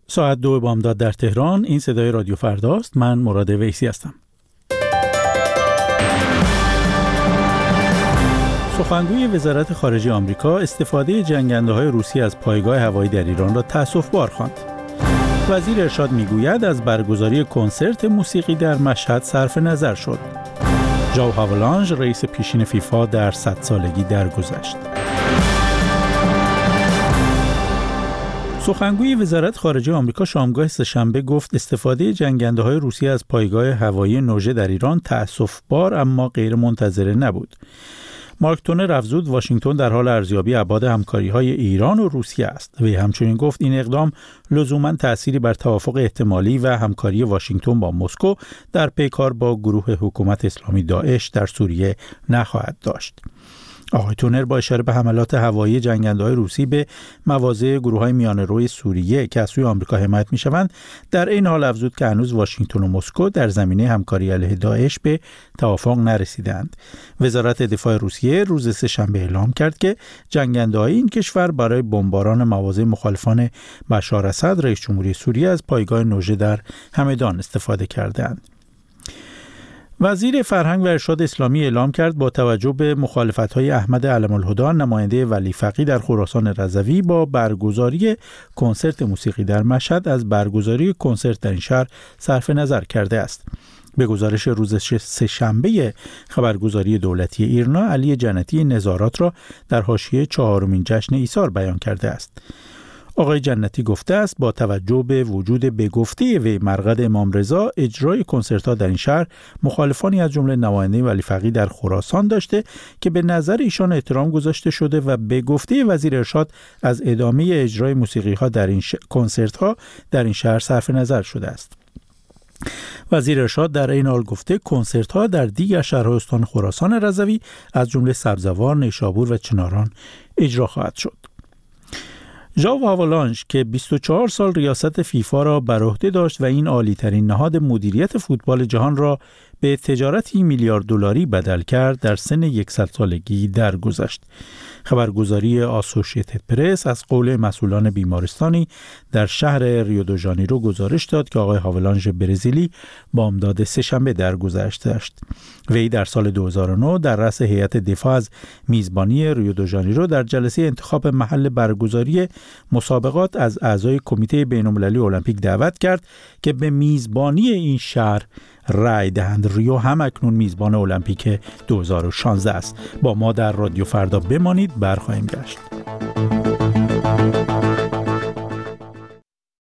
ساعت 2 بامداد در تهران. این صدای رادیو فرداست. من مراد ویسی هستم. سخنگوی وزارت خارجه آمریکا استفاده جنگنده‌های روسی از پایگاه هوایی در ایران را تأسف‌بار خواند. وزیر ارشاد میگوید از برگزاری کنسرت موسیقی در مشهد صرف نظر شد. ژائو هاولانژ رئیس پیشین فیفا در 100 سالگی درگذشت. سخنگوی وزارت خارجه آمریکا شامگاه سه‌شنبه گفت استفاده جنگنده‌های روسی از پایگاه هوایی نوژه در ایران تأسف‌بار اما غیر منتظره نبود. مارک تونر افزود واشنگتن در حال ارزیابی ابعاد همکاری‌های ایران و روسیه است. وی همچنین گفت این اقدام لزوماً تأثیری بر توافق احتمالی و همکاری واشنگتن با مسکو در پیکار با گروه حکومت اسلامی داعش در سوریه نخواهد داشت. آقای تونر با اشاره به حملات هوایی جنگنده‌های روسی به مواضع گروه‌های میانه‌روی سوریه که از سوی آمریکا حمایت می‌شوند، در این حال افزود که هنوز واشنگتن و مسکو در زمینه همکاری علیه داعش به توافق نرسیدند. وزارت دفاع روسیه روز سه‌شنبه اعلام کرد که جنگنده‌های این کشور برای بمباران مواضع مخالفان بشار اسد رئیس جمهوری سوریه از پایگاه نوژه در همدان استفاده کردند. وزیر فرهنگ و ارشاد اسلامی اعلام کرد با توجه به مخالفت‌های احمد علم‌الهدی نماینده ولی فقیه در خراسان رضوی با برگزاری کنسرت موسیقی در مشهد از برگزاری کنسرت در این شهر صرف نظر کرده است. به گزارش روز سه‌شنبه خبرگزاری دولتی ایرنا، علی جنتی نظارات را در حاشیه 4مین جشن ایثار بیان کرده است. آقای جنتی گفته است با توجه به وجود به گفته وی مرقد امام رضا اجرای کنسرت‌ها در این شهر مخالفانی از جمله نماینده ولی فقیه در خراسان داشته که به نظر ایشان احترام گذاشته شده و به گفته وزیر ارشاد از ادامه اجرای موسیقی‌ها در این کنسرت‌ها در این شهر صرف نظر شده است. وزیر ارشاد در این حال گفته کنسرت‌ها در دیگر شهرهای استان خراسان رضوی از جمله سبزوار، نیشابور و چناران اجرا خواهد شد. ژائو هاولانژ که 24 سال ریاست فیفا را بر عهده داشت و این عالی‌ترین نهاد مدیریت فوتبال جهان را به تجارتی میلیارد دلاری بدل کرد، در سن 100 سالگی درگذشت. خبرگزاری آسوشیتد پرس از قول مسئولان بیمارستانی در شهر ریو دو ژانیرو گزارش داد که آقای هاولانژ برزیلی بامداد سه‌شنبه درگذشت. وی در سال 2009 در رأس هیئت دفاع از میزبانی ریو دو ژانیرو در جلسه انتخاب محل برگزاری مسابقات از اعضای کمیته بین‌المللی المپیک دعوت کرد که به میزبانی این شهر رای دهند. ریو هم اکنون میزبان المپیک 2016 است. با ما در رادیو فردا بمانید، برخواهیم گشت.